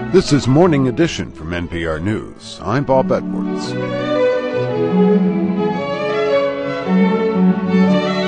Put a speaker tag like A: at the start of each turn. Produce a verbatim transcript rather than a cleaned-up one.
A: This is Morning Edition from N P R News. I'm Bob Edwards.